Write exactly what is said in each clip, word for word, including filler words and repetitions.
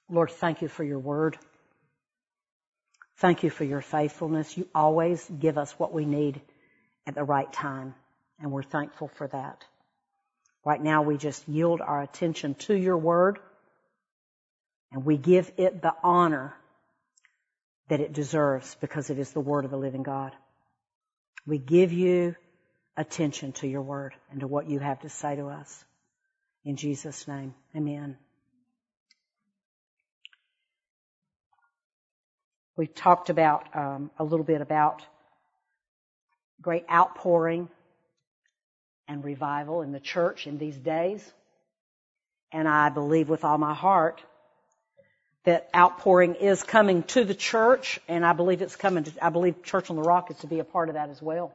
Lord, thank you for your word. Thank you for your faithfulness. You always give us what we need at the right time, and we're thankful for that. Right now, we just yield our attention to your word, and we give it the honor that it deserves because it is the word of the living God. We give you attention to your word and to what you have to say to us. In Jesus' name, amen. We talked about um, a little bit about great outpouring and revival in the church in these days. And I believe with all my heart that outpouring is coming to the church, and I believe it's coming to, I believe Church on the Rock is to be a part of that as well.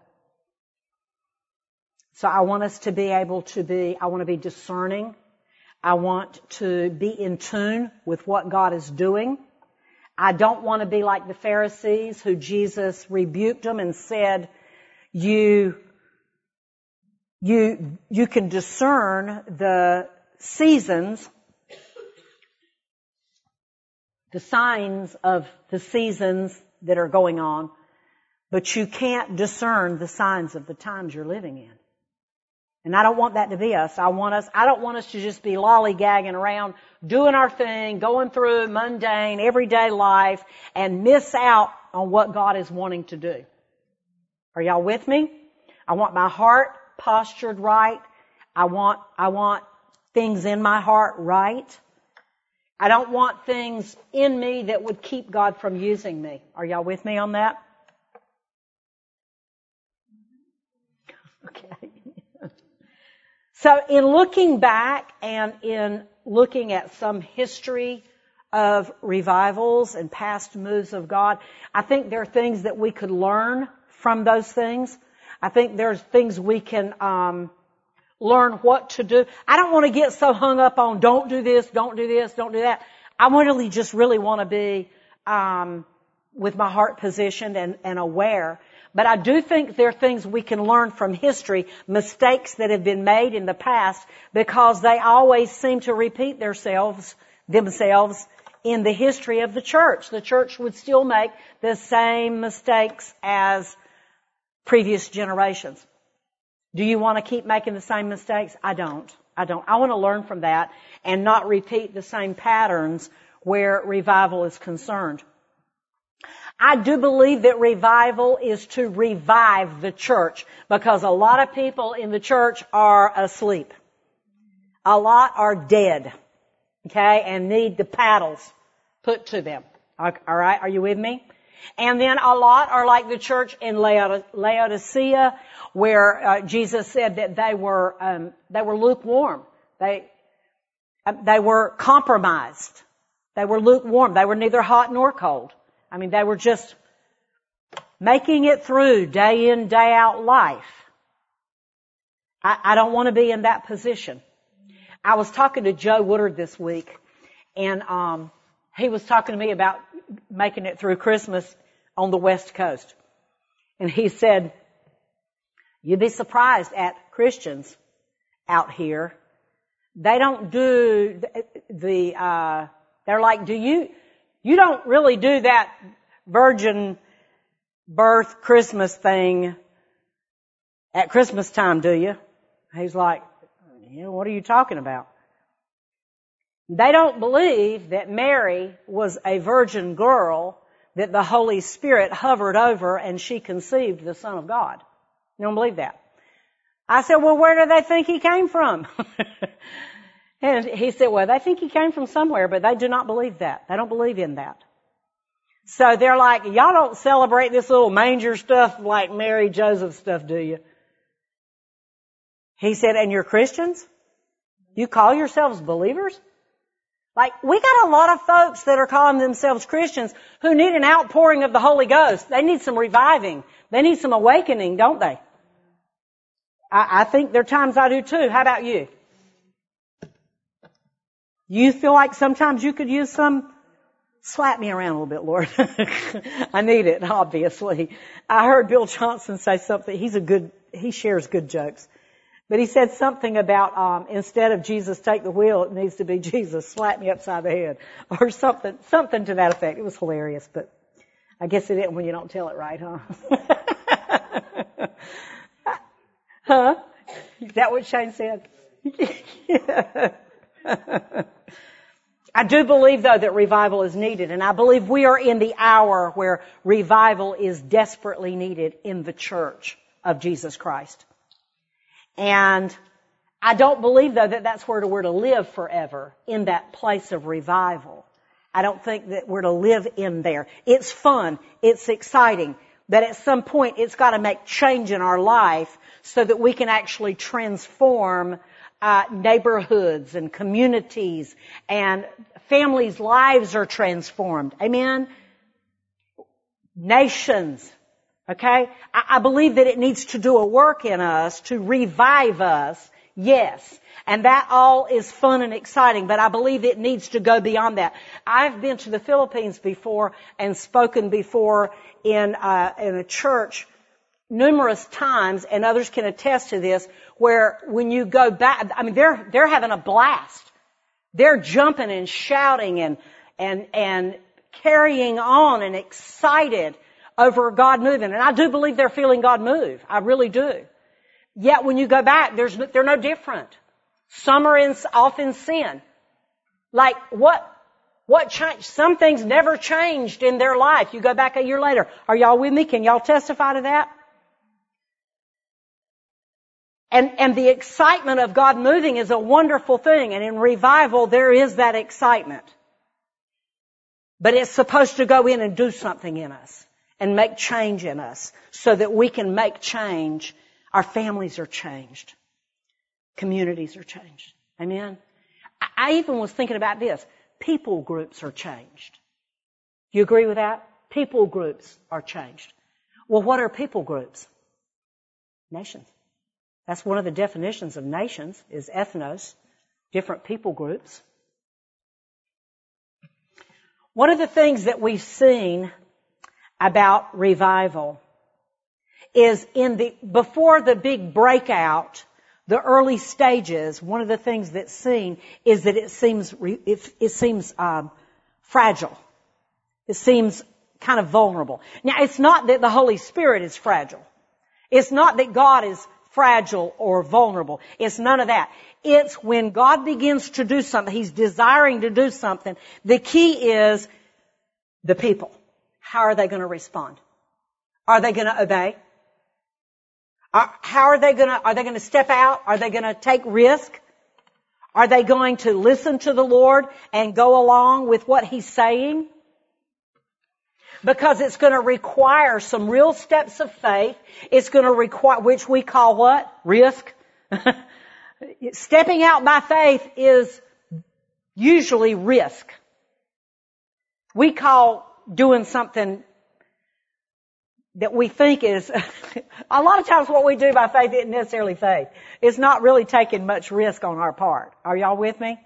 So I want us to be able to be, I want to be discerning. I want to be in tune with what God is doing. I don't want to be like the Pharisees who Jesus rebuked them and said, you, you, you can discern the seasons, the signs of the seasons that are going on, but you can't discern the signs of the times you're living in. And I don't want that to be us. I want us, I don't want us to just be lollygagging around, doing our thing, going through mundane, everyday life, and miss out on what God is wanting to do. Are y'all with me? I want my heart postured right. I want, I want things in my heart right. I don't want things in me that would keep God from using me. Are y'all with me on that? Okay. So in looking back and in looking at some history of revivals and past moves of God, I think there are things that we could learn from those things. I think there's things we can um learn what to do. I don't want to get so hung up on don't do this, don't do this, don't do that. I really just really want to be um with my heart positioned and, and aware. But I do think there are things we can learn from history, mistakes that have been made in the past, because they always seem to repeat themselves, themselves in the history of the church. The church would still make the same mistakes as previous generations. Do you want to keep making the same mistakes? I don't. I don't. I want to learn from that and not repeat the same patterns where revival is concerned. I do believe that revival is to revive the church, because a lot of people in the church are asleep. A lot are dead, okay, and need the paddles put to them. All right, are you with me? And then a lot are like the church in Laodicea, where uh, Jesus said that they were um, they were lukewarm. They uh, they were compromised. They were lukewarm. They were neither hot nor cold. I mean, they were just making it through day in, day out life. I, I don't want to be in that position. I was talking to Joe Woodard this week, and um he was talking to me about making it through Christmas on the West Coast. And he said, you'd be surprised at Christians out here. They don't do the, uh, they're like, do you, you don't really do that virgin birth Christmas thing at Christmas time, do you? He's like, yeah, what are you talking about? They don't believe that Mary was a virgin girl, that the Holy Spirit hovered over and she conceived the Son of God. You don't believe that? I said, well, where do they think he came from? And he said, well, they think he came from somewhere, but they do not believe that. They don't believe in that. So they're like, y'all don't celebrate this little manger stuff like Mary, Joseph stuff, do you? He said, and you're Christians? You call yourselves believers? Like, we got a lot of folks that are calling themselves Christians who need an outpouring of the Holy Ghost. They need some reviving. They need some awakening, don't they? I, I think there are times I do too. How about you? You feel like sometimes you could use some? Slap me around a little bit, Lord. I need it, obviously. I heard Bill Johnson say something. He's a good, he shares good jokes. But he said something about, um, instead of Jesus take the wheel, it needs to be Jesus slap me upside the head. Or something, something to that effect. It was hilarious, but I guess it isn't when you don't tell it right, huh? Huh? Is that what Shane said? Yeah. I do believe, though, that revival is needed, and I believe we are in the hour where revival is desperately needed in the church of Jesus Christ. And I don't believe, though, that that's where we're to live forever, in that place of revival. I don't think that we're to live in there. It's fun. It's exciting. But at some point, it's got to make change in our life so that we can actually transform uh, neighborhoods and communities, and families' lives are transformed. Amen? Nations. Okay? I, I believe that it needs to do a work in us to revive us. Yes. And that all is fun and exciting, but I believe it needs to go beyond that. I've been to the Philippines before and spoken before in, uh, in a church numerous times, and others can attest to this, where when you go back, I mean, they're, they're having a blast. They're jumping and shouting and, and, and carrying on and excited over God moving. And I do believe they're feeling God move. I really do. Yet when you go back, there's, they're no different. Some are in, off in sin. Like what, what changed? Some things never changed in their life. You go back a year later. Are y'all with me? Can y'all testify to that? And, and the excitement of God moving is a wonderful thing. And in revival, there is that excitement. But it's supposed to go in and do something in us and make change in us so that we can make change. Our families are changed. Communities are changed. Amen? I even was thinking about this. People groups are changed. You agree with that? People groups are changed. Well, what are people groups? Nations. That's one of the definitions of nations, is ethnos, different people groups. One of the things that we've seen about revival is in the, before the big breakout, the early stages, one of the things that's seen is that it seems, it, it seems um, fragile. It seems kind of vulnerable. Now, it's not that the Holy Spirit is fragile. It's not that God is fragile or vulnerable. It's none of that. It's when God begins to do something, He's desiring to do something. The key is the people. How are they going to respond? Are they going to obey? Are, how are they going to, are they going to step out? Are they going to take risk? Are they going to listen to the Lord and go along with what He's saying? Because it's going to require some real steps of faith. It's going to require, which we call what? Risk. Stepping out by faith is usually risk. We call doing something that we think is, a lot of times what we do by faith isn't necessarily faith. It's not really taking much risk on our part. Are y'all with me?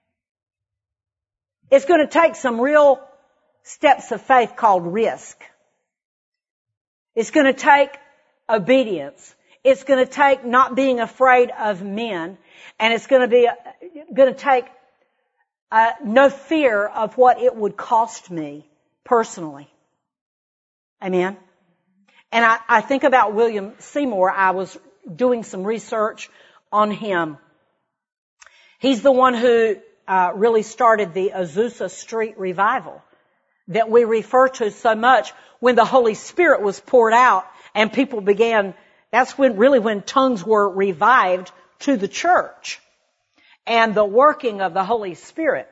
It's going to take some real steps of faith called risk. It's going to take obedience. It's going to take not being afraid of men. And it's going to be, going to take uh, no fear of what it would cost me personally. Amen. And I, I think about William Seymour. I was doing some research on him. He's the one who uh, really started the Azusa Street revival that we refer to so much, when the Holy Spirit was poured out and people began, that's when really when tongues were revived to the church and the working of the Holy Spirit.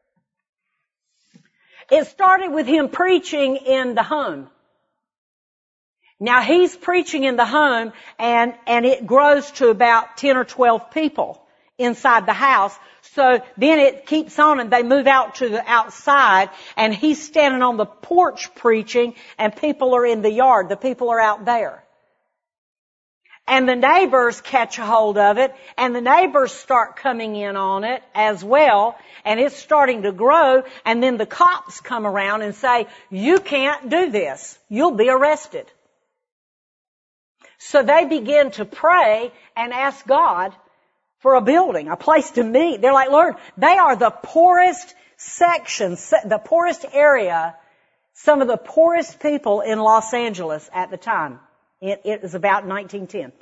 It started with him preaching in the home. Now he's preaching in the home and, and it grows to about ten or twelve people inside the house. So then it keeps on and they move out to the outside and he's standing on the porch preaching and people are in the yard. The people are out there. And the neighbors catch a hold of it and the neighbors start coming in on it as well, and it's starting to grow, and then the cops come around and say, you can't do this. You'll be arrested. So they begin to pray and ask God for a building, a place to meet. They're like, Lord, they are the poorest section, the poorest area, some of the poorest people in Los Angeles at the time. It, it was about nineteen ten.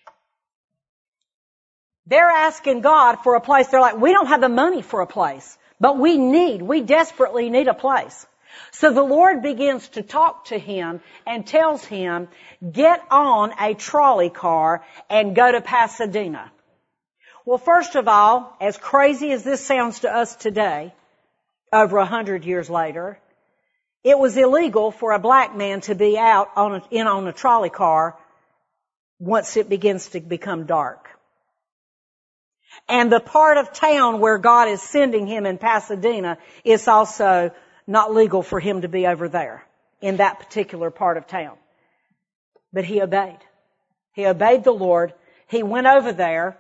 They're asking God for a place. They're like, we don't have the money for a place, but we need, we desperately need a place. So the Lord begins to talk to him and tells him, get on a trolley car and go to Pasadena. Well, first of all, as crazy as this sounds to us today, over a hundred years later, it was illegal for a black man to be out on a, in on a trolley car once it begins to become dark. And the part of town where God is sending him in Pasadena, it's also not legal for him to be over there in that particular part of town. But he obeyed. He obeyed the Lord. He went over there.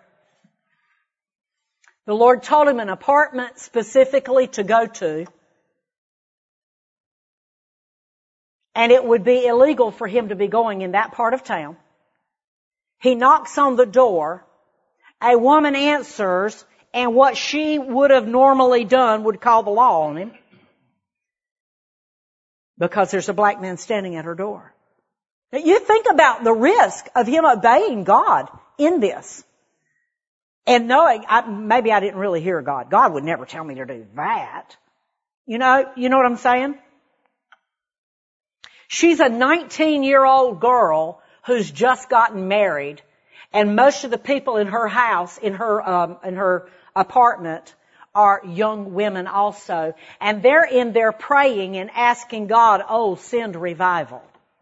The Lord told him an apartment specifically to go to. And it would be illegal for him to be going in that part of town. He knocks on the door. A woman answers, and what she would have normally done would call the law on him. Because there's a black man standing at her door. Now you think about the risk of him obeying God in this. And knowing, I, maybe I didn't really hear God. God would never tell me to do that. You know, you know what I'm saying? She's a nineteen-year-old girl who's just gotten married. And most of the people in her house, in her, um, in her apartment are young women also. And they're in there praying and asking God, oh, send revival.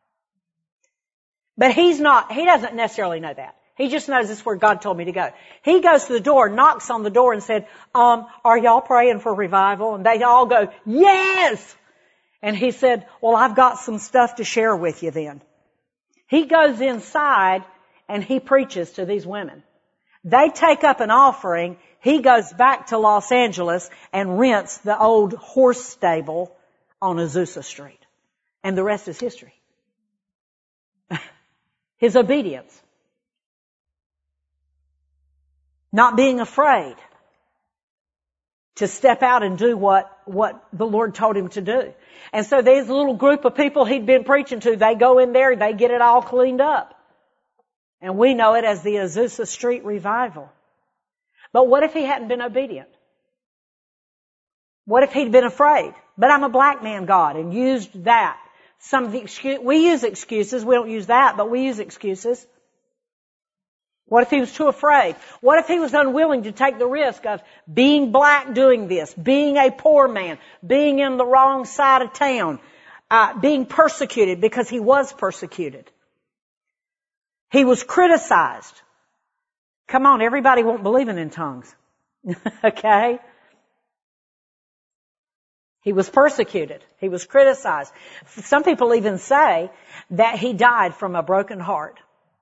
But he's not, he doesn't necessarily know that. He just knows this is where God told me to go. He goes to the door, knocks on the door and said, um, are y'all praying for revival? And they all go, yes! And he said, well, I've got some stuff to share with you then. He goes inside and he preaches to these women. They take up an offering. He goes back to Los Angeles and rents the old horse stable on Azusa Street. And the rest is history. His obedience. Not being afraid to step out and do what, what the Lord told him to do. And so these little group of people he'd been preaching to, they go in there, they get it all cleaned up. And we know it as the Azusa Street Revival. But what if he hadn't been obedient? What if he'd been afraid? But I'm a black man, God, and used that. Some of the excuse, we use excuses. We don't use that, but we use excuses. What if he was too afraid? What if he was unwilling to take the risk of being black doing this, being a poor man, being in the wrong side of town, uh, being persecuted because he was persecuted? He was criticized. Come on, everybody won't believe in tongues. Okay? He was persecuted. He was criticized. Some people even say that he died from a broken heart.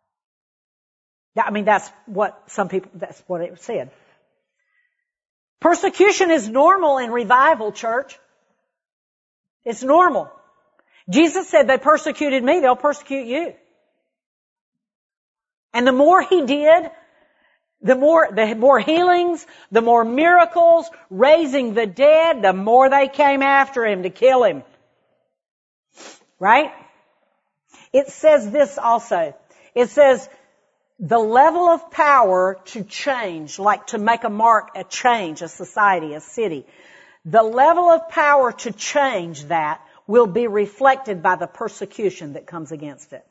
I mean, that's what some people, that's what it said. Persecution is normal in revival, church. It's normal. Jesus said, they persecuted me, they'll persecute you. And the more he did, the more, the more healings, the more miracles, raising the dead, the more they came after him to kill him. Right? It says this also. It says, the level of power to change, like to make a mark, a change, a society, a city, the level of power to change that will be reflected by the persecution that comes against it.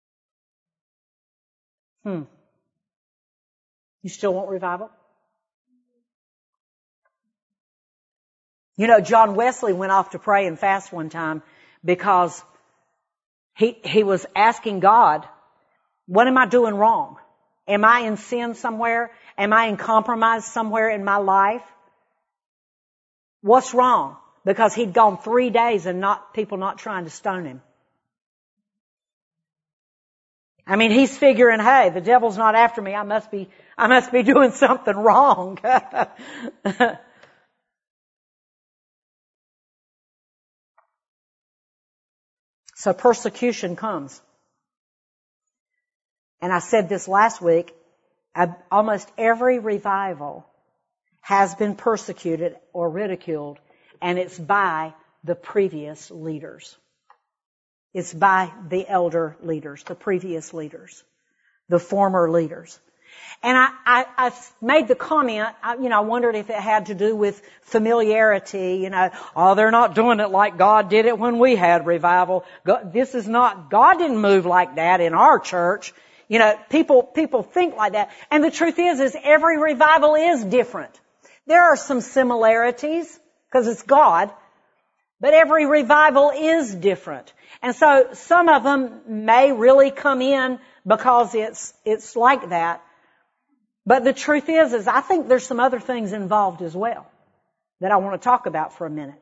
Hmm. You still want revival? You know, John Wesley went off to pray and fast one time because he, he was asking God, what am I doing wrong? Am I in sin somewhere? Am I in compromise somewhere in my life? What's wrong? Because he'd gone three days and not, people not trying to stone him. I mean, he's figuring, hey, the devil's not after me. I must be, I must be doing something wrong. So persecution comes. And I said this last week, almost every revival has been persecuted or ridiculed, and it's by the previous leaders. It's by the elder leaders, the previous leaders, the former leaders. And I, I, I made the comment, I, you know, I wondered if it had to do with familiarity, you know, oh, they're not doing it like God did it when we had revival. God, this is not, God didn't move like that in our church. You know, people, people think like that. And the truth is, is every revival is different. There are some similarities, because it's God, but every revival is different. And so some of them may really come in because it's, it's like that. But the truth is, is I think there's some other things involved as well that I want to talk about for a minute.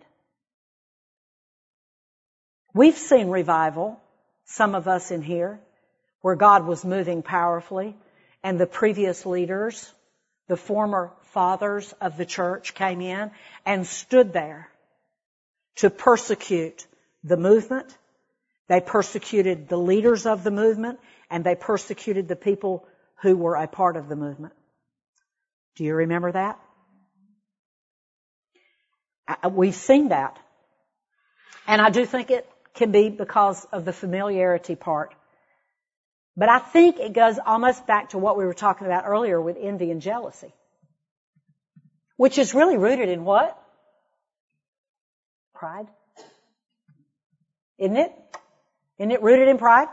We've seen revival, some of us in here, where God was moving powerfully, and the previous leaders, the former fathers of the church, came in and stood there to persecute the movement. They persecuted the leaders of the movement, and they persecuted the people who were a part of the movement. Do you remember that? We've seen that. And I do think it can be because of the familiarity part. But I think it goes almost back to what we were talking about earlier with envy and jealousy, which is really rooted in what? Pride. Isn't it? Isn't it rooted in pride?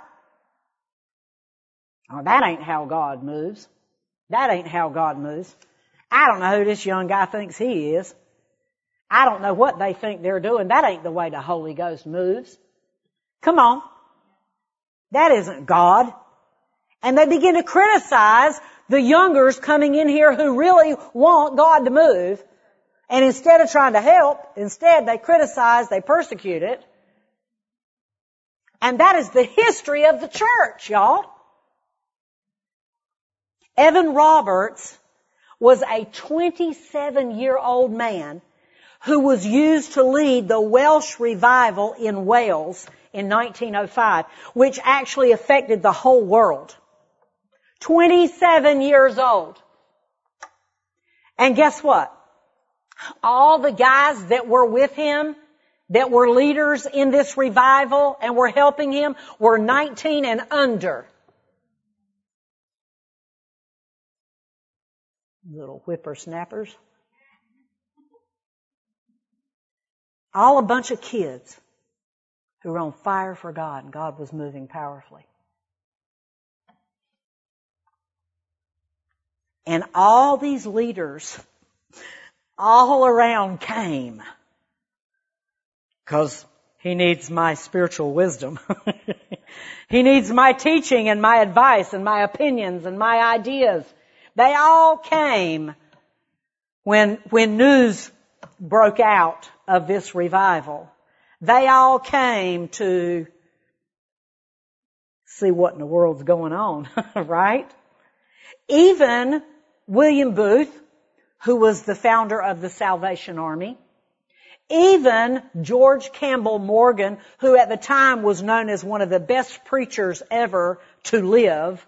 Oh, that ain't how God moves. That ain't how God moves. I don't know who this young guy thinks he is. I don't know what they think they're doing. That ain't the way the Holy Ghost moves. Come on. That isn't God. And they begin to criticize the youngers coming in here who really want God to move. And instead of trying to help, instead they criticize, they persecute it. And that is the history of the church, y'all. Evan Roberts was a twenty-seven-year-old man who was used to lead the Welsh revival in Wales in nineteen oh five, which actually affected the whole world. twenty-seven years old. And guess what? All the guys that were with him, that were leaders in this revival and were helping him, were nineteen and under. Little whippersnappers. All a bunch of kids who were on fire for God, and God was moving powerfully. And all these leaders all around came, because he needs my spiritual wisdom. He needs my teaching and my advice and my opinions and my ideas. They all came when, when news broke out of this revival. They all came to see what in the world's going on, right? Even William Booth, who was the founder of the Salvation Army, even George Campbell Morgan, who at the time was known as one of the best preachers ever to live,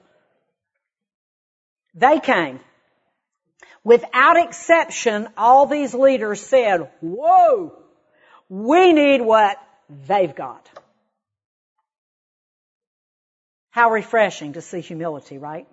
they came. Without exception, all these leaders said, whoa, we need what they've got. How refreshing to see humility, right?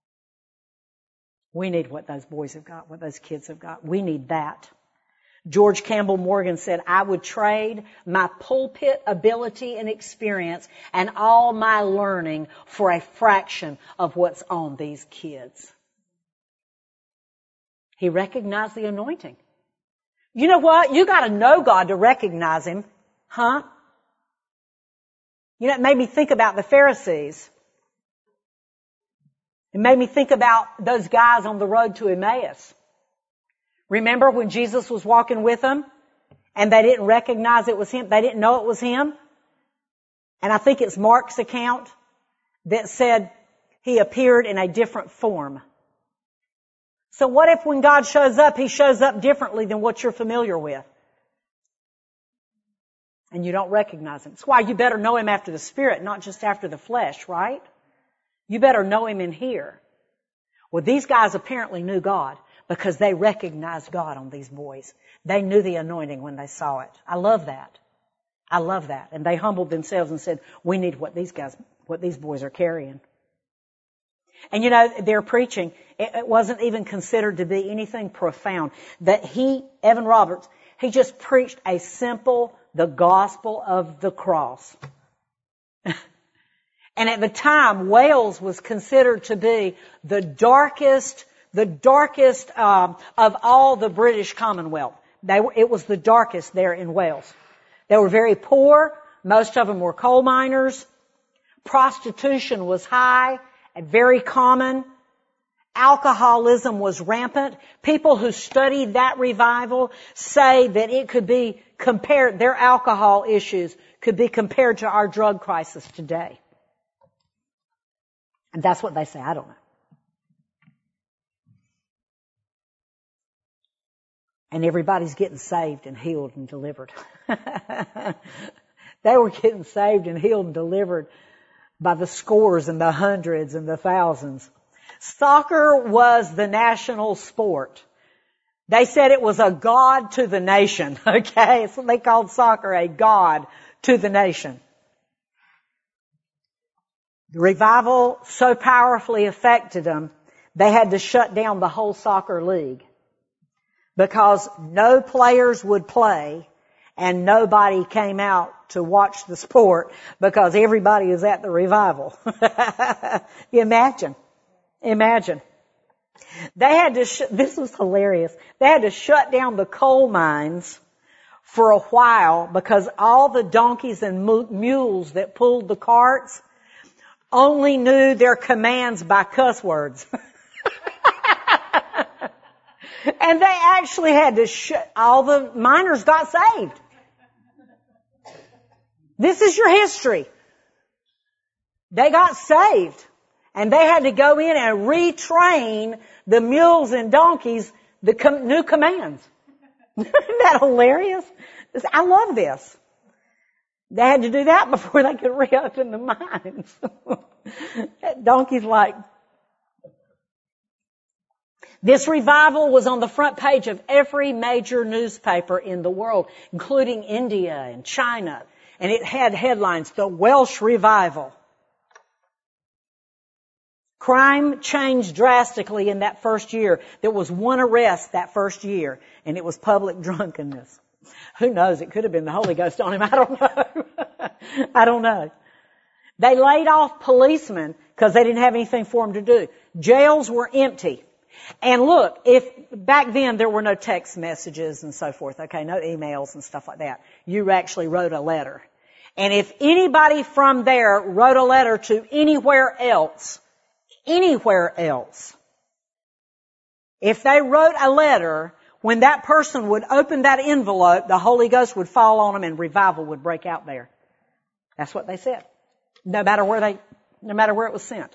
We need what those boys have got, what those kids have got. We need that. George Campbell Morgan said, I would trade my pulpit ability and experience and all my learning for a fraction of what's on these kids. He recognized the anointing. You know what? You got to know God to recognize Him. Huh? You know, it made me think about the Pharisees. It made me think about those guys on the road to Emmaus. Remember when Jesus was walking with them and they didn't recognize it was Him? They didn't know it was Him? And I think it's Mark's account that said He appeared in a different form. So what if when God shows up, He shows up differently than what you're familiar with? And you don't recognize Him. That's why you better know Him after the Spirit, not just after the flesh, right? You better know Him in here. Well, these guys apparently knew God because they recognized God on these boys. They knew the anointing when they saw it. I love that. I love that. And they humbled themselves and said, we need what these guys, what these boys are carrying. And you know, their preaching, it wasn't even considered to be anything profound. That he, Evan Roberts, he just preached a simple, the gospel of the cross. And at the time, Wales was considered to be the darkest, the darkest um, of all the British Commonwealth. They were, it was the darkest there in Wales. They were very poor. Most of them were coal miners. Prostitution was high and very common. Alcoholism was rampant. People who studied that revival say that it could be compared, their alcohol issues could be compared to our drug crisis today. And that's what they say. I don't know. And everybody's getting saved and healed and delivered. They were getting saved and healed and delivered by the scores and the hundreds and the thousands. Soccer was the national sport. They said it was a god to the nation. Okay? So they called soccer a god to the nation. The revival so powerfully affected them, they had to shut down the whole soccer league because no players would play and nobody came out to watch the sport because everybody is at the revival. You imagine. Imagine. They had to, sh- this was hilarious. They had to shut down the coal mines for a while because all the donkeys and mules that pulled the carts only knew their commands by cuss words. And they actually had to shut, all the miners got saved. This is your history. They got saved. And they had to go in and retrain the mules and donkeys the com- new commands. Isn't that hilarious? I love this. They had to do that before they could reopen the mines. That donkey's like... This revival was on the front page of every major newspaper in the world, including India and China. And it had headlines, The Welsh Revival. Crime changed drastically in that first year. There was one arrest that first year, and it was public drunkenness. Who knows? It could have been the Holy Ghost on him. I don't know. I don't know. They laid off policemen because they didn't have anything for them to do. Jails were empty. And look, if back then there were no text messages and so forth, okay, no emails and stuff like that. You actually wrote a letter. And if anybody from there wrote a letter to anywhere else, anywhere else, if they wrote a letter, when that person would open that envelope, the Holy Ghost would fall on them and revival would break out there. That's what they said. No matter where they, no matter where it was sent.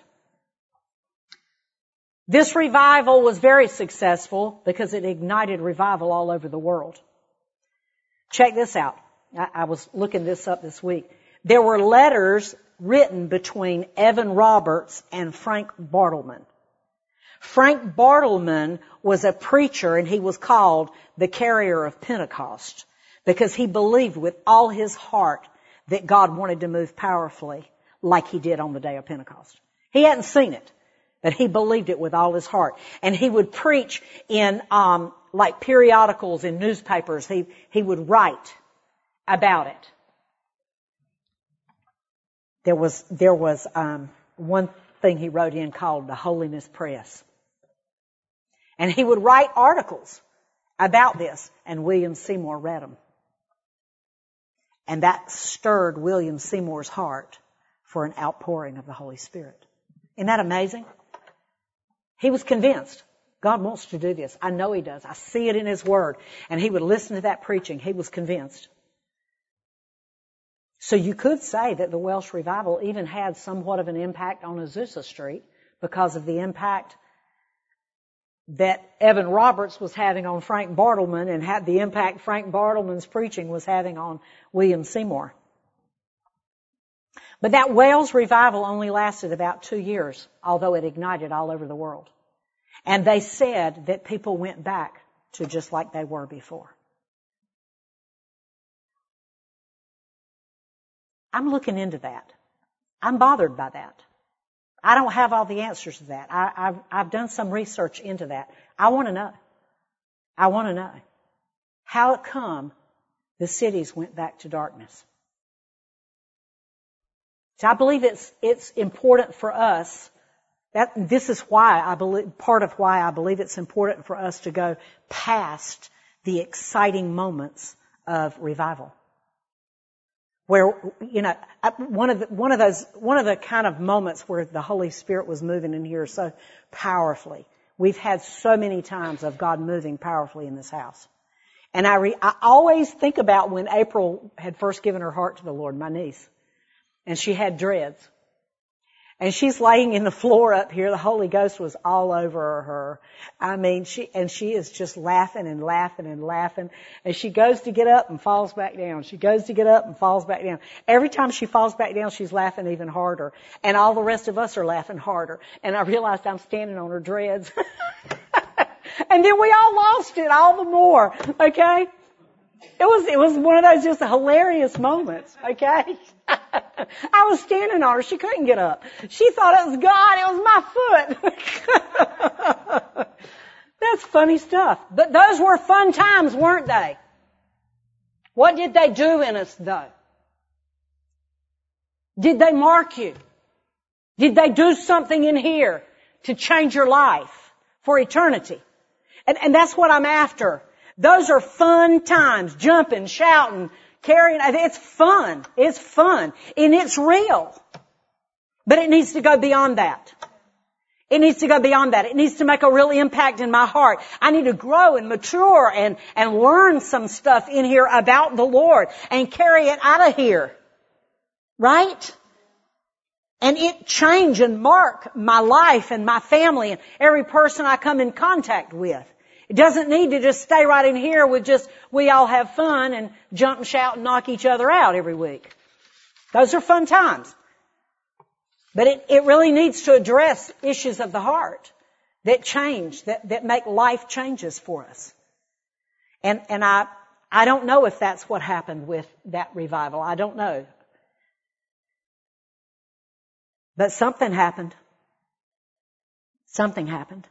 This revival was very successful because it ignited revival all over the world. Check this out. I, I was looking this up this week. There were letters written between Evan Roberts and Frank Bartleman. Frank Bartleman was a preacher and he was called the carrier of Pentecost because he believed with all his heart that God wanted to move powerfully like he did on the day of Pentecost. He hadn't seen it, but he believed it with all his heart. And he would preach in um like periodicals in newspapers. He he would write about it. There was there was um one thing he wrote in called the Holiness Press. And he would write articles about this, and William Seymour read them. And that stirred William Seymour's heart for an outpouring of the Holy Spirit. Isn't that amazing? He was convinced God wants to do this. I know He does. I see it in His Word. And he would listen to that preaching. He was convinced. So you could say that the Welsh revival even had somewhat of an impact on Azusa Street because of the impact that Evan Roberts was having on Frank Bartleman and had the impact Frank Bartleman's preaching was having on William Seymour. But that Wales revival only lasted about two years, although it ignited all over the world. And they said that people went back to just like they were before. I'm looking into that. I'm bothered by that. I don't have all the answers to that. I, I've, I've done some research into that. I want to know. I want to know how it come the cities went back to darkness. So I believe it's it's important for us. That this is why I believe part of why I believe it's important for us to go past the exciting moments of revival. Where, you know, one of the, one of those, one of the kind of moments where the Holy Spirit was moving in here so powerfully. We've had so many times of God moving powerfully in this house. And I, re, I always think about when April had first given her heart to the Lord, my niece. And she had dreads. And she's laying in the floor up here. The Holy Ghost was all over her. I mean, she, and she is just laughing and laughing and laughing. And she goes to get up and falls back down. She goes to get up and falls back down. Every time she falls back down, she's laughing even harder. And all the rest of us are laughing harder. And I realized I'm standing on her dreads. And then we all lost it all the more. Okay? It was, it was one of those just hilarious moments. Okay? I was standing on her. She couldn't get up. She thought it was God. It was my foot. That's funny stuff. But those were fun times, weren't they? What did they do in us, though? Did they mark you? Did they do something in here to change your life for eternity? And, and that's what I'm after. Those are fun times, jumping, shouting, carrying. It's fun. It's fun. And it's real. But it needs to go beyond that. It needs to go beyond that. It needs to make a real impact in my heart. I need to grow and mature and, and learn some stuff in here about the Lord and carry it out of here. Right? And it change and mark my life and my family and every person I come in contact with. It doesn't need to just stay right in here with just, we all have fun and jump and shout and knock each other out every week. Those are fun times. But it, it really needs to address issues of the heart that change, that, that make life changes for us. And, and I, I don't know if that's what happened with that revival. I don't know. But something happened. Something happened.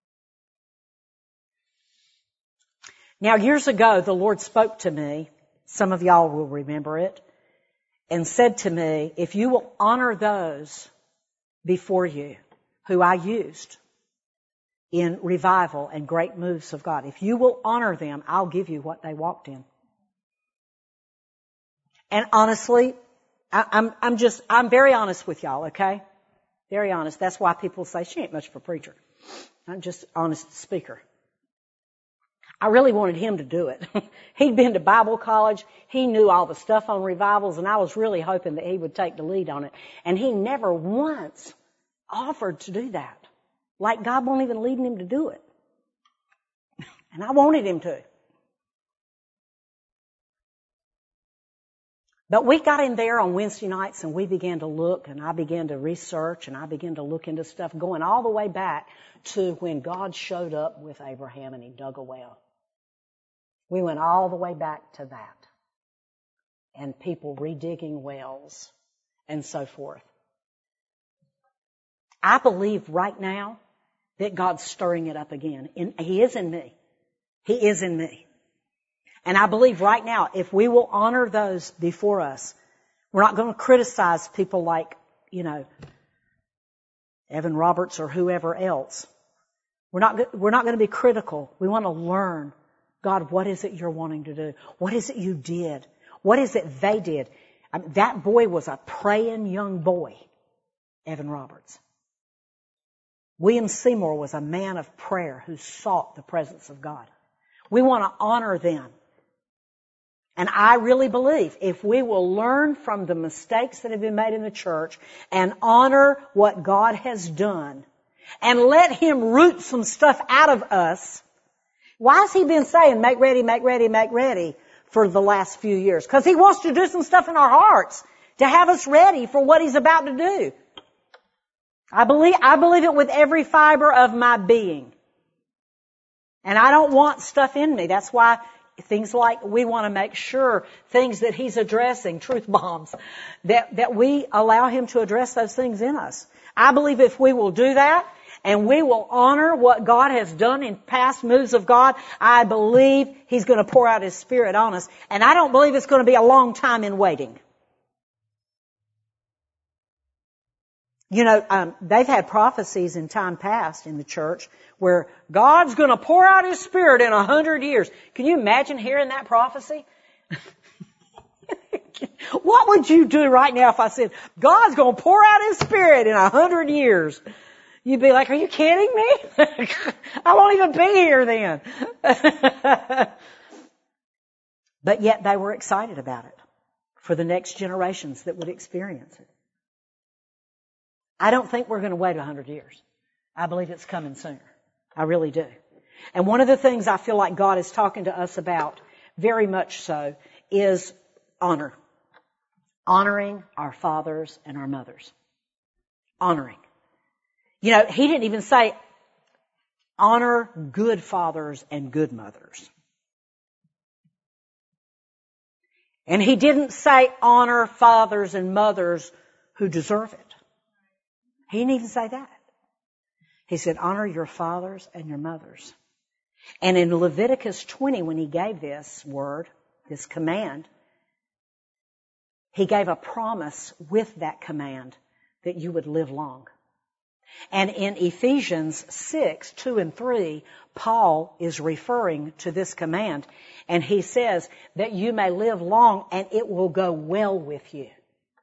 Now, years ago, the Lord spoke to me, some of y'all will remember it, and said to me, if you will honor those before you who I used in revival and great moves of God, if you will honor them, I'll give you what they walked in. And honestly, I, I'm, I'm just, I'm very honest with y'all, okay? Very honest. That's why people say, she ain't much of a preacher. I'm just an honest speaker. I really wanted him to do it. He'd been to Bible college. He knew all the stuff on revivals, and I was really hoping that he would take the lead on it. And he never once offered to do that. Like God won't even lead him to do it. And I wanted him to. But we got in there on Wednesday nights and we began to look, and I began to research, and I began to look into stuff going all the way back to when God showed up with Abraham and he dug a well. We went all the way back to that. And people redigging wells and so forth. I believe right now that God's stirring it up again. And He is in me. He is in me. And I believe right now, if we will honor those before us, we're not going to criticize people like, you know, Evan Roberts or whoever else. We're not, we're not going to be critical. We want to learn, God, what is it you're wanting to do? What is it you did? What is it they did? I mean, that boy was a praying young boy, Evan Roberts. William Seymour was a man of prayer who sought the presence of God. We want to honor them. And I really believe if we will learn from the mistakes that have been made in the church and honor what God has done and let Him root some stuff out of us. Why has He been saying, make ready, make ready, make ready for the last few years? Because He wants to do some stuff in our hearts to have us ready for what He's about to do. I believe, I believe it with every fiber of my being. And I don't want stuff in me. That's why things like we want to make sure things that He's addressing, truth bombs, that, that we allow Him to address those things in us. I believe if we will do that and we will honor what God has done in past moves of God, I believe He's going to pour out His Spirit on us. And I don't believe it's going to be a long time in waiting. You know, um, they've had prophecies in time past in the church where God's going to pour out His Spirit in a hundred years. Can you imagine hearing that prophecy? What would you do right now if I said, God's going to pour out His Spirit in a hundred years? You'd be like, are you kidding me? I won't even be here then. But yet they were excited about it for the next generations that would experience it. I don't think we're going to wait a hundred years. I believe it's coming sooner. I really do. And one of the things I feel like God is talking to us about, very much so, is honor. Honoring our fathers and our mothers. Honoring. You know, He didn't even say honor good fathers and good mothers. And He didn't say honor fathers and mothers who deserve it. He didn't even say that. He said, honor your fathers and your mothers. And in Leviticus twenty, when He gave this word, this command, He gave a promise with that command that you would live long. And in Ephesians six, two and three, Paul is referring to this command. And he says that you may live long and it will go well with you.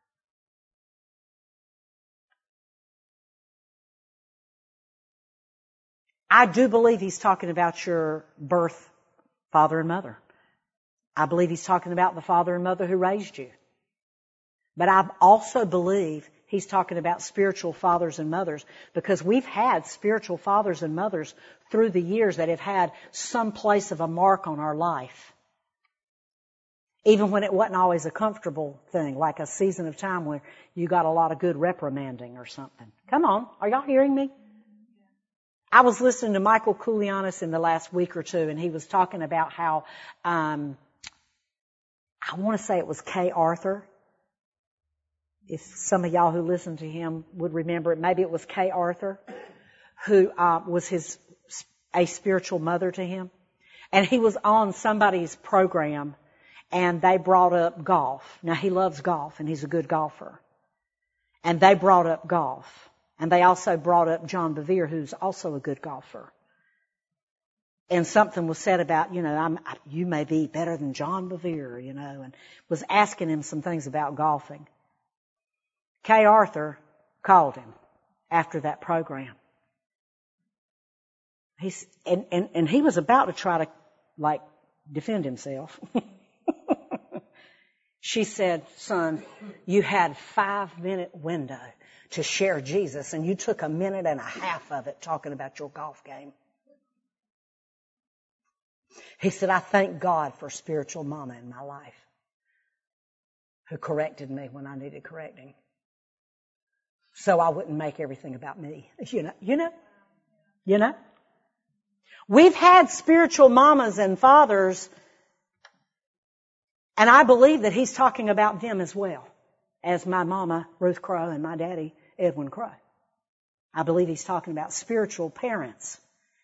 I do believe he's talking about your birth father and mother. I believe he's talking about the father and mother who raised you. But I also believe he's talking about spiritual fathers and mothers, because we've had spiritual fathers and mothers through the years that have had some place of a mark on our life. Even when it wasn't always a comfortable thing, like a season of time where you got a lot of good reprimanding or something. Come on, are y'all hearing me? I was listening to Michael Koulianis in the last week or two, and he was talking about how, um, I want to say it was Kay Arthur. If some of y'all who listen to him would remember it, maybe it was Kay Arthur, who uh, was his a spiritual mother to him. And he was on somebody's program, and they brought up golf. Now, he loves golf, and he's a good golfer. And they brought up golf. And they also brought up John Bevere, who's also a good golfer. And something was said about, you know, I'm, you may be better than John Bevere, you know, and was asking him some things about golfing. Kay Arthur called him after that program. He's, and, and, and he was about to try to, like, defend himself. She said, son, you had five minute window to share Jesus, and you took a minute and a half of it talking about your golf game. He said, I thank God for spiritual mama in my life who corrected me when I needed correcting, so I wouldn't make everything about me. You know, you know, you know. We've had spiritual mamas and fathers, and I believe that he's talking about them as well as my mama, Ruth Crow, and my daddy, Edwin Crow. I believe he's talking about spiritual parents.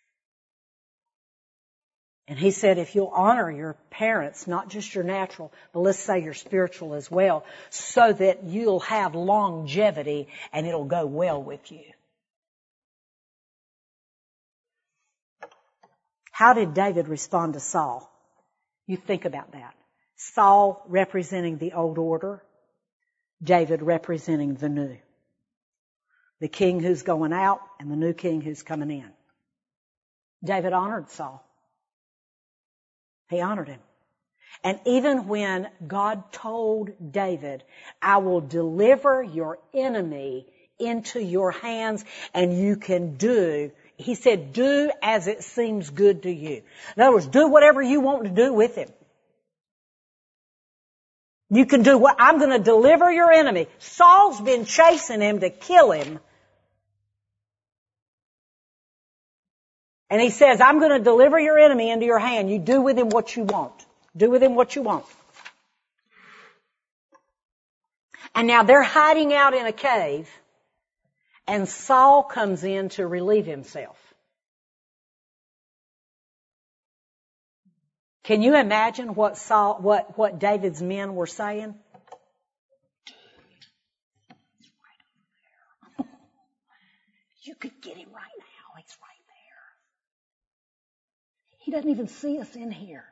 And he said, if you'll honor your parents, not just your natural, but let's say your spiritual as well, so that you'll have longevity and it'll go well with you. How did David respond to Saul? You think about that. Saul representing the old order, David representing the new. The king who's going out and the new king who's coming in. David honored Saul. He honored him. And even when God told David, I will deliver your enemy into your hands and you can do, he said, do as it seems good to you. In other words, do whatever you want to do with him. You can do what? I'm going to deliver your enemy. Saul's been chasing him to kill him. And he says, I'm going to deliver your enemy into your hand. You do with him what you want. Do with him what you want. And now they're hiding out in a cave, and Saul comes in to relieve himself. Can you imagine what Saul, what, what David's men were saying? You could get him right now. He's right there. He doesn't even see us in here.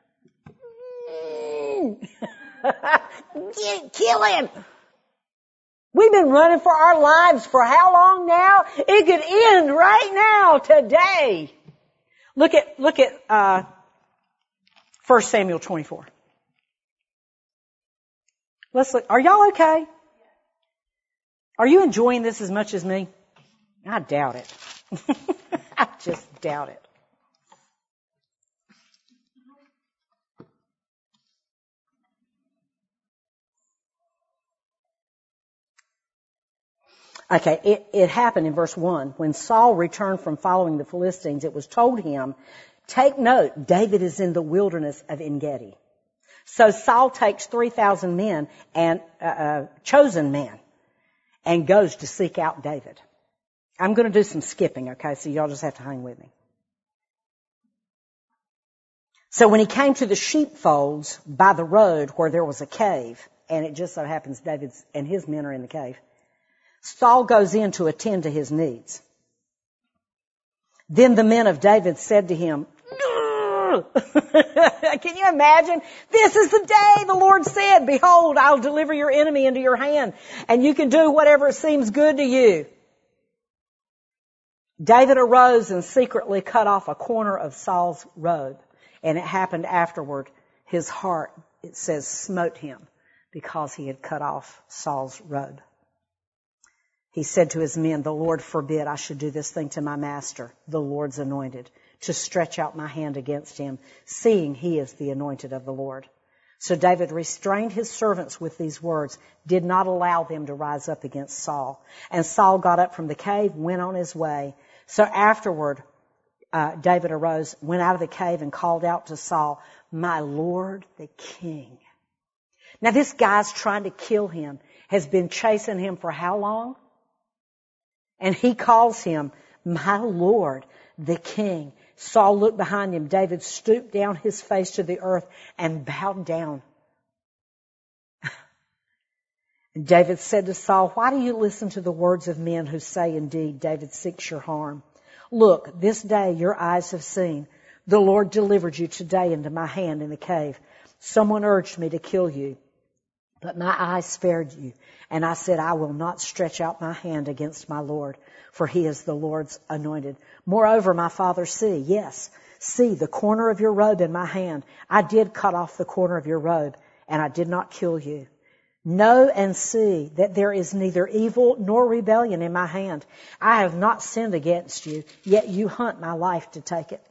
Kill him. We've been running for our lives for how long now? It could end right now, today. Look at, look at, uh, First Samuel twenty-four. Let's look. Are y'all okay? Are you enjoying this as much as me? I doubt it. I just doubt it. Okay, it, it happened in verse one. When Saul returned from following the Philistines, it was told him, take note, David is in the wilderness of En-Gedi. So Saul takes three thousand men and uh, uh, chosen men and goes to seek out David. I'm going to do some skipping, okay, so y'all just have to hang with me. So when he came to the sheepfolds by the road where there was a cave, and it just so happens David and his men are in the cave, Saul goes in to attend to his needs. Then the men of David said to him, can you imagine? This is the day the Lord said, behold, I'll deliver your enemy into your hand, and you can do whatever seems good to you. David arose and secretly cut off a corner of Saul's robe, and it happened afterward. His heart, it says, smote him because he had cut off Saul's robe. He said to his men, the Lord forbid I should do this thing to my master, the Lord's anointed, to stretch out my hand against him, seeing he is the anointed of the Lord. So David restrained his servants with these words, did not allow them to rise up against Saul. And Saul got up from the cave, went on his way. So afterward, uh, David arose, went out of the cave and called out to Saul, my Lord the King. Now this guy's trying to kill him, has been chasing him for how long? And he calls him, my Lord, the King. Saul looked behind him. David stooped down his face to the earth and bowed down. And David said to Saul, why do you listen to the words of men who say, indeed, David seeks your harm? Look, this day your eyes have seen. The Lord delivered you today into my hand in the cave. Someone urged me to kill you, but my eyes spared you. And I said, I will not stretch out my hand against my Lord, for he is the Lord's anointed. Moreover, my father, see, yes, see the corner of your robe in my hand. I did cut off the corner of your robe, and I did not kill you. Know and see that there is neither evil nor rebellion in my hand. I have not sinned against you, yet you hunt my life to take it.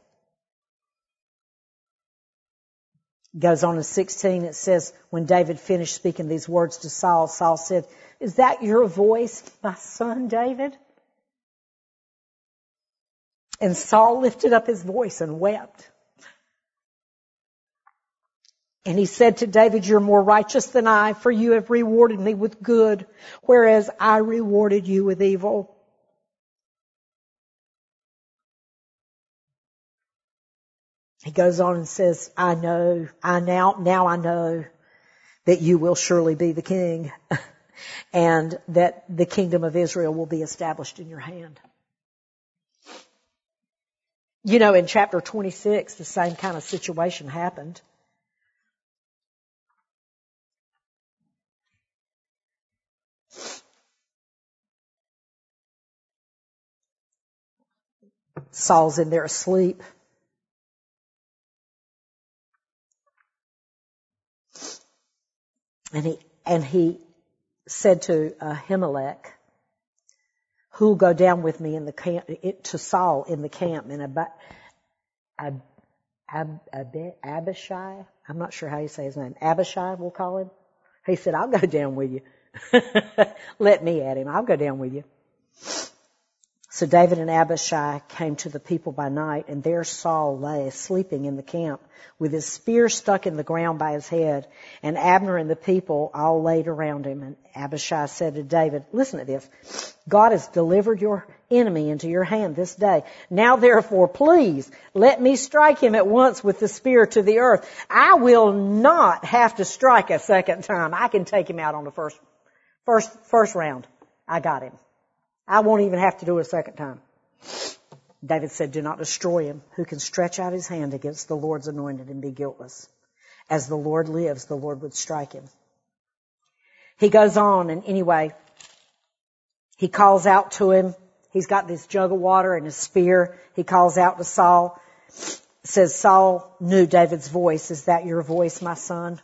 Goes on in sixteen, it says, when David finished speaking these words to Saul, Saul said, is that your voice, my son David? And Saul lifted up his voice and wept. And he said to David, you're more righteous than I, for you have rewarded me with good, whereas I rewarded you with evil. He goes on and says, I know, I now, now I know that you will surely be the king and that the kingdom of Israel will be established in your hand. You know, in chapter twenty-six, the same kind of situation happened. Saul's in there asleep. And he, and he said to uh, Ahimelech, who'll go down with me in the camp, it, to Saul in the camp in Ab, Ab, Ab, Ab, Abishai? I'm not sure how you say his name. Abishai, we'll call him. He said, I'll go down with you. Let me at him. I'll go down with you. So David and Abishai came to the people by night, and there Saul lay sleeping in the camp with his spear stuck in the ground by his head, and Abner and the people all laid around him. And Abishai said to David, listen to this, God has delivered your enemy into your hand this day. Now therefore, please, let me strike him at once with the spear to the earth. I will not have to strike a second time. I can take him out on the first, first, first round. I got him. I won't even have to do it a second time. David said, do not destroy him. Who can stretch out his hand against the Lord's anointed and be guiltless? As the Lord lives, the Lord would strike him. He goes on, and anyway, he calls out to him. He's got this jug of water and his spear. He calls out to Saul. It says, Saul knew David's voice. Is that your voice, my son?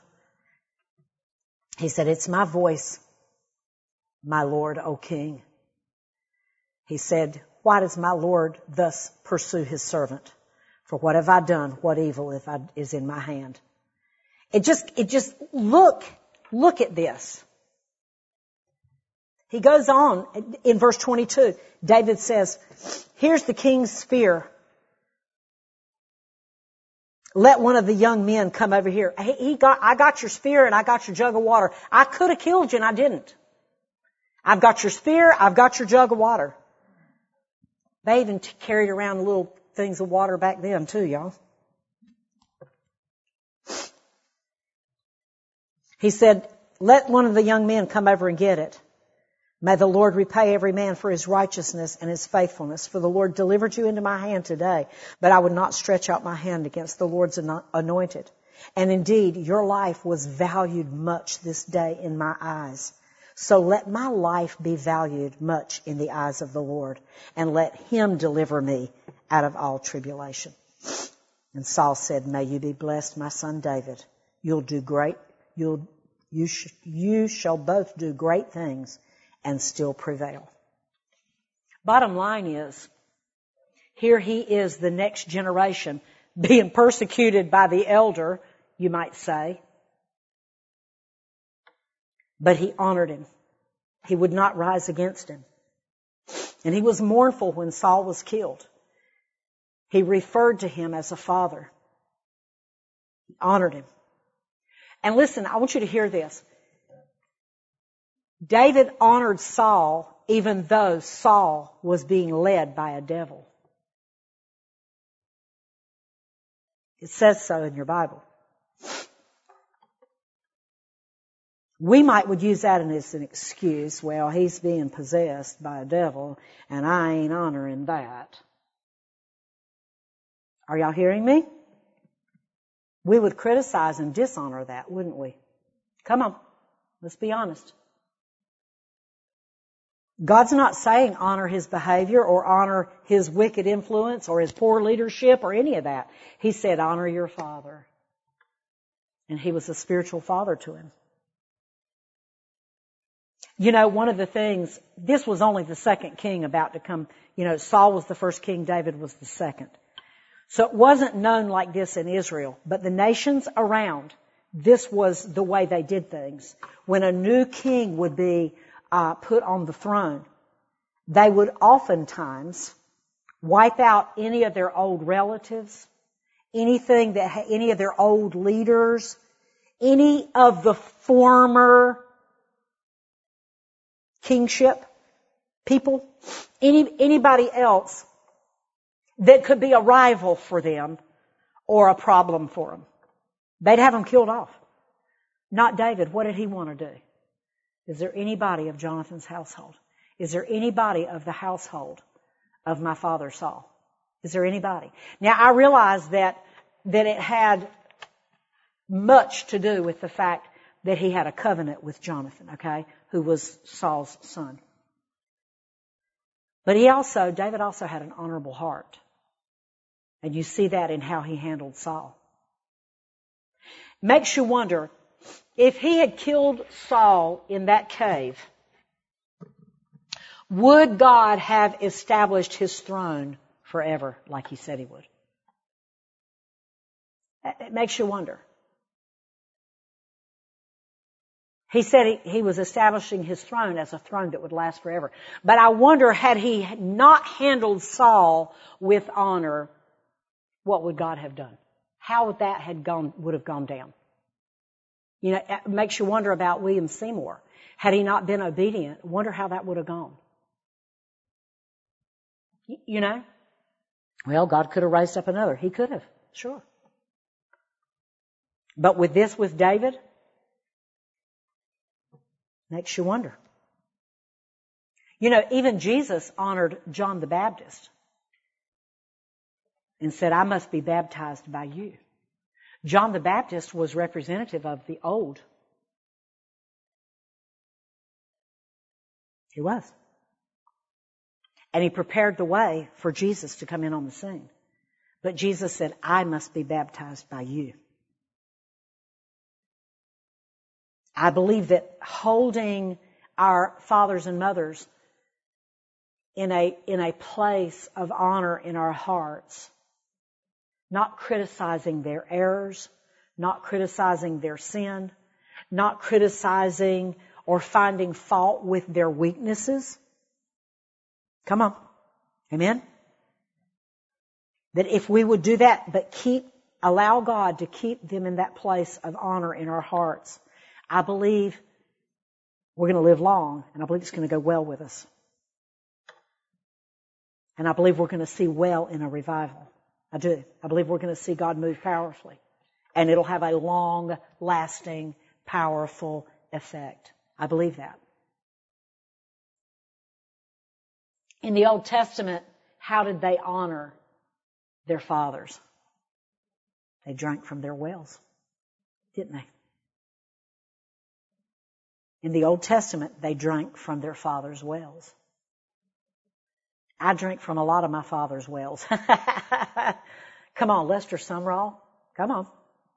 He said, it's my voice, my Lord, O King. He said, why does my Lord thus pursue his servant? For what have I done? What evil if I, is in my hand? It just, it just, look, look at this. He goes on in verse twenty-two. David says, here's the king's spear. Let one of the young men come over here. He, he got, I got your spear and I got your jug of water. I could have killed you and I didn't. I've got your spear. I've got your jug of water. They even t- carried around little things of water back then too, y'all. He said, let one of the young men come over and get it. May the Lord repay every man for his righteousness and his faithfulness. For the Lord delivered you into my hand today, but I would not stretch out my hand against the Lord's anointed. And indeed, your life was valued much this day in my eyes. So let my life be valued much in the eyes of the Lord, and let him deliver me out of all tribulation. And Saul said, may you be blessed, my son David. You'll do great, you'll, you, sh- you shall both do great things and still prevail. Bottom line is, here he is, the next generation, being persecuted by the elder, you might say. But he honored him. He would not rise against him. And he was mournful when Saul was killed. He referred to him as a father. He honored him. And listen, I want you to hear this. David honored Saul even though Saul was being led by a devil. It says so in your Bible. We might would use that as an excuse. Well, he's being possessed by a devil, and I ain't honoring that. Are y'all hearing me? We would criticize and dishonor that, wouldn't we? Come on, let's be honest. God's not saying honor his behavior or honor his wicked influence or his poor leadership or any of that. He said, honor your father. And he was a spiritual father to him. You know, one of the things, this was only the second king about to come. You know, Saul was the first king, David was the second. So it wasn't known like this in Israel, but the nations around, this was the way they did things. When a new king would be uh, put on the throne, they would oftentimes wipe out any of their old relatives, anything that, any of their old leaders, any of the former kingship people, any, anybody else that could be a rival for them or a problem for them. They'd have them killed off. Not David. What did he want to do? Is there anybody of Jonathan's household? Is there anybody of the household of my father Saul? Is there anybody? Now I realize that, that it had much to do with the fact that he had a covenant with Jonathan, okay, who was Saul's son. But he also, David also had an honorable heart. And you see that in how he handled Saul. Makes you wonder, if he had killed Saul in that cave, would God have established his throne forever like he said he would? It makes you wonder. He said he, he was establishing his throne as a throne that would last forever. But I wonder, had he not handled Saul with honor, what would God have done? How would that had gone, would have gone down? You know, it makes you wonder about William Seymour. Had he not been obedient, wonder how that would have gone. You know? Well, God could have raised up another. He could have, sure. But with this, with David, makes you wonder. You know, even Jesus honored John the Baptist and said, I must be baptized by you. John the Baptist was representative of the old. He was. And he prepared the way for Jesus to come in on the scene. But Jesus said, I must be baptized by you. I believe that holding our fathers and mothers in a, in a place of honor in our hearts, not criticizing their errors, not criticizing their sin, not criticizing or finding fault with their weaknesses. Come on. Amen? That if we would do that, but keep, allow God to keep them in that place of honor in our hearts, I believe we're going to live long, and I believe it's going to go well with us. And I believe we're going to see well in a revival. I do. I believe we're going to see God move powerfully. And it'll have a long-lasting, powerful effect. I believe that. In the Old Testament, how did they honor their fathers? They drank from their wells, didn't they? In the Old Testament, they drank from their father's wells. I drink from a lot of my father's wells. Come on, Lester Sumrall. Come on.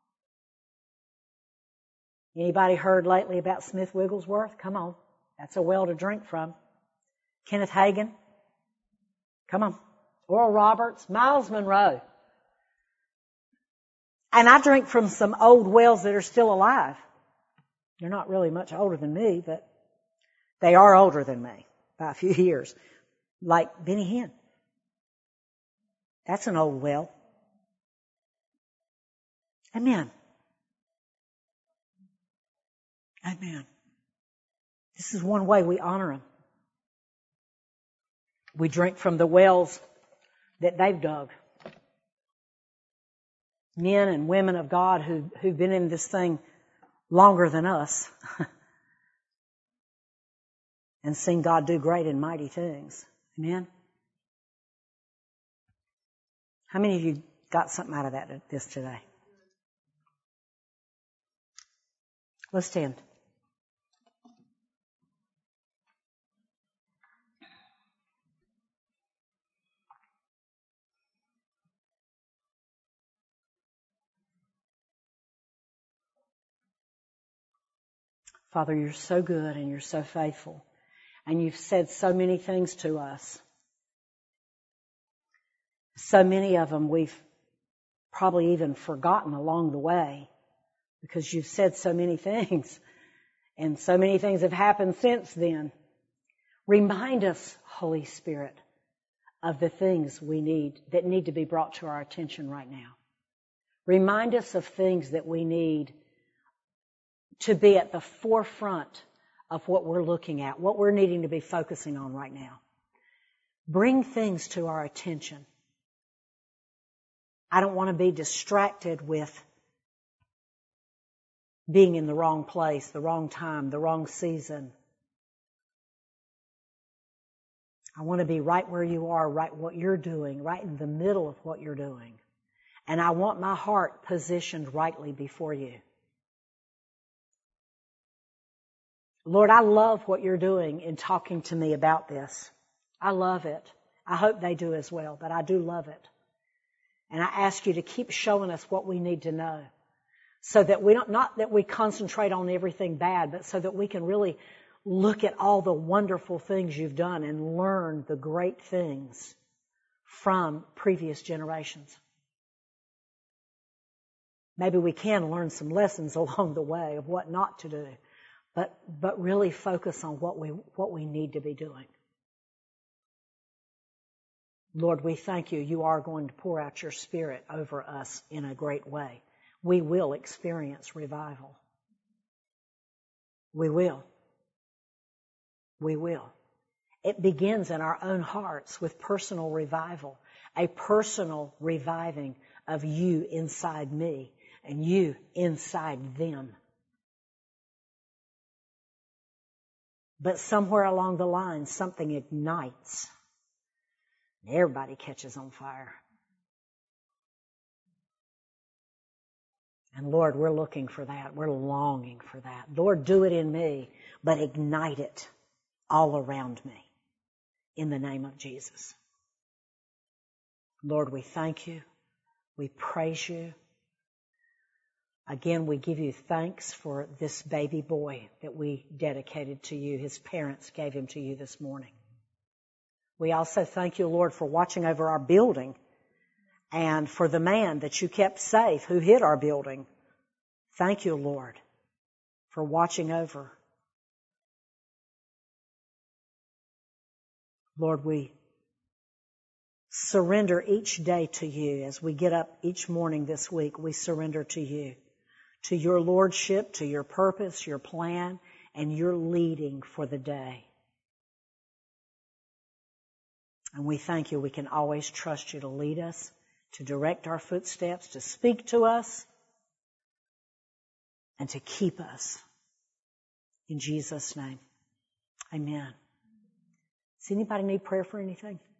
Anybody heard lately about Smith Wigglesworth? Come on. That's a well to drink from. Kenneth Hagin. Come on. Oral Roberts. Miles Monroe. And I drink from some old wells that are still alive. They're not really much older than me, but they are older than me by a few years. Like Benny Hinn. That's an old well. Amen. Amen. This is one way we honor Him. We drink from the wells that they've dug. Men and women of God who, who've been in this thing longer than us and seen God do great and mighty things. Amen? How many of you got something out of that this today? Let's stand. Father, you're so good and you're so faithful. And you've said so many things to us. So many of them we've probably even forgotten along the way because you've said so many things. And so many things have happened since then. Remind us, Holy Spirit, of the things we need, that need to be brought to our attention right now. Remind us of things that we need to be at the forefront of what we're looking at, what we're needing to be focusing on right now. Bring things to our attention. I don't want to be distracted with being in the wrong place, the wrong time, the wrong season. I want to be right where you are, right what you're doing, right in the middle of what you're doing. And I want my heart positioned rightly before you. Lord, I love what you're doing in talking to me about this. I love it. I hope they do as well, but I do love it. And I ask you to keep showing us what we need to know so that we don't, not that we concentrate on everything bad, but so that we can really look at all the wonderful things you've done and learn the great things from previous generations. Maybe we can learn some lessons along the way of what not to do. but, but really focus on what we, what we need to be doing. Lord, we thank you. You are going to pour out your Spirit over us in a great way. We will experience revival. We will. We will. It begins in our own hearts with personal revival, a personal reviving of you inside me and you inside them. But somewhere along the line, something ignites. Everybody catches on fire. And Lord, we're looking for that. We're longing for that. Lord, do it in me, but ignite it all around me in the name of Jesus. Lord, we thank you. We praise you. Again, we give you thanks for this baby boy that we dedicated to you. His parents gave him to you this morning. We also thank you, Lord, for watching over our building and for the man that you kept safe who hit our building. Thank you, Lord, for watching over. Lord, we surrender each day to you. As we get up each morning this week, we surrender to you, to your lordship, to your purpose, your plan, and your leading for the day. And we thank you. We can always trust you to lead us, to direct our footsteps, to speak to us, and to keep us. In Jesus' name, amen. Does anybody need prayer for anything?